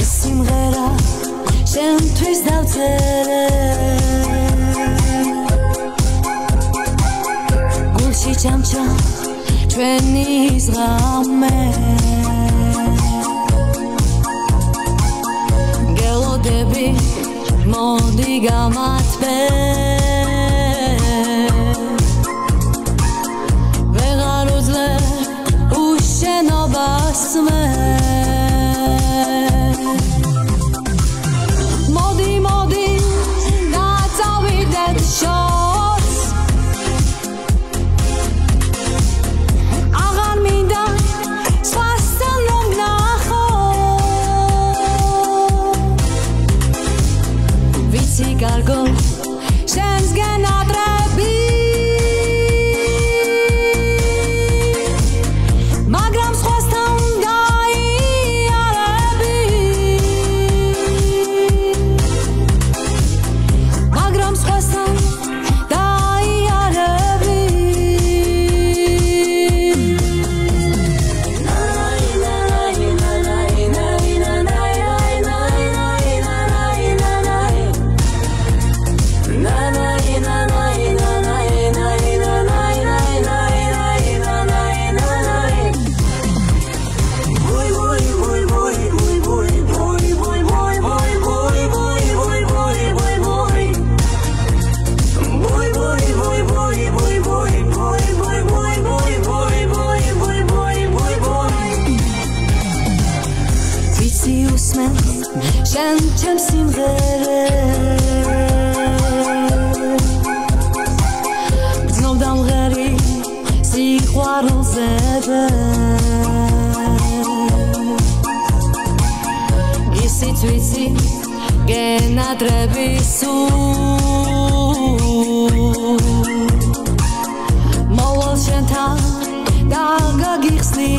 სიმღერა შენთვის დავწერე გულში ჩამჩა ჩვენი ზღამე გელოდები მოდი გამათბე ვეღარ უძლე უშენობას მე მოდი დაწავიდეთ შორს აღარ მინდა სხვასთან მომნახო ვიცი კარგო შენსგან ადრები მაგრამ სხვასთან დაიარები მაგრამ სხვასთან დაიარები შენ ჩემს სიმღერე გრძნობდა მღერი სიყვარულზე ისიც ვიცი გენადრები სულ მოვალ შენთან და გაგიხსნი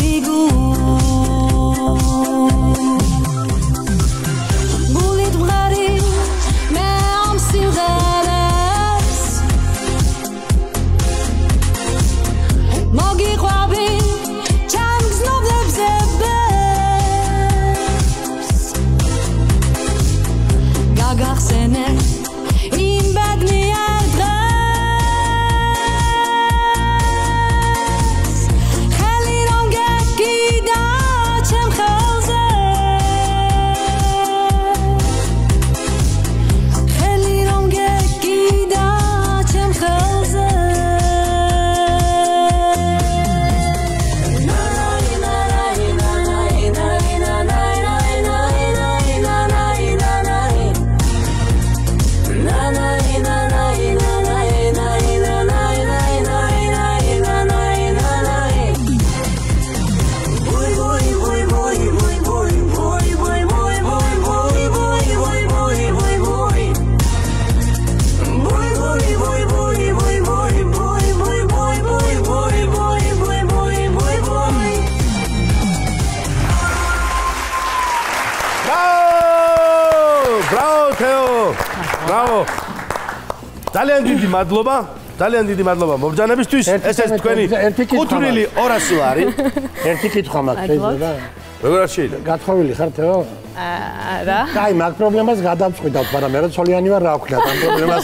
ძალიან დიდი მადლობა მობრძანებისთვის ეს თქვენი კუთვნილი 200 ლარი ერთი კითხვა მაქვს შეიძლება როგორ არ შეიძლება გათხოვილი ხარ თეო არა აი მაგ პრობლემას გადავწყვიტავ მაგრამ მე ცოლიანი ვარ რა ვქნათ ამ პრობლემას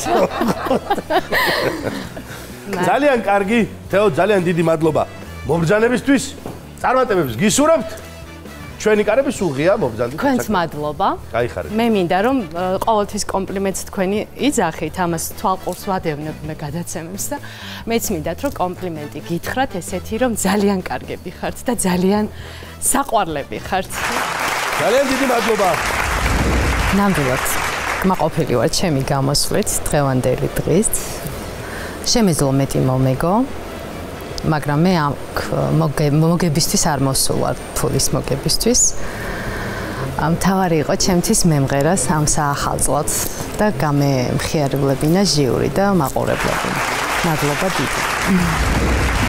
ძალიან კარგი თეო ძალიან დიდი მადლობა მობრძანებისთვის წარმატებებს გისურვებთ ჩვენი კარები სულღია მობრძანებით თქვენს მადლობა გაიხარეთ მე მინდა რომ ყოველთვის კომპლიმენტს თქვენი იძახით ამას თვალყურს ვადევნებ მე გადაცემებს და მეც მინდათ რომ კომპლიმენტი გითხრათ ესეთი რომ ძალიან კარგები ხართ და ძალიან საყვარლები ხართ ძალიან დიდი მადლობა ნამდვილად კმაყოფილი ვარ ჩემი გამოსვლით დღევანდელი დღის შემეძლო მეტი მომეგო მაგრამ მე აქ მოგებისთვის არ მოსულვარ ფულის მოგებისთვის მთავარი იყო ჩემთვის მემღერას ამ საახალწლად და გამემხიარებლებინა ჟიური და მაყურებლები მადლობა დიდი